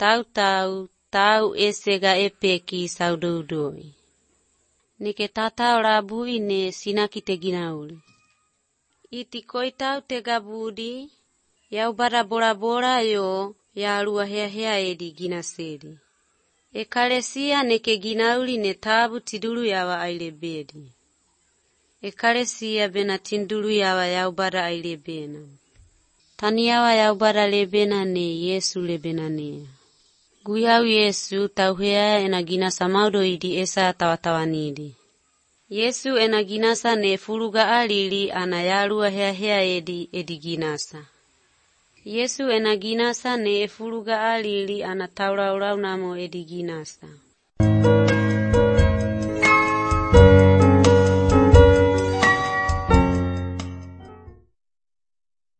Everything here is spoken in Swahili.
tau esega epeki saudoudoi. Nike tata ora buine sinaki teginauli. Iti koitau tega budi, yau bara bora yo ya alua hea edi ginasedi. Ekalesia neke ginauli ne tabu tidulu yawa ailebedi. Ekalesia bena tindulu yawa yau bara ailebena. Taniawa yau bara lebena ne Yesu lebena ne. Guyau Yesu tauhea ena ginasa maudo idi esa tawatanidi. Yesu ena ginasa ne fuluga alili ana yalua hea edi ginasa. Yesu ena ginasa ne fuluga alili ana taura namo edi ginasa.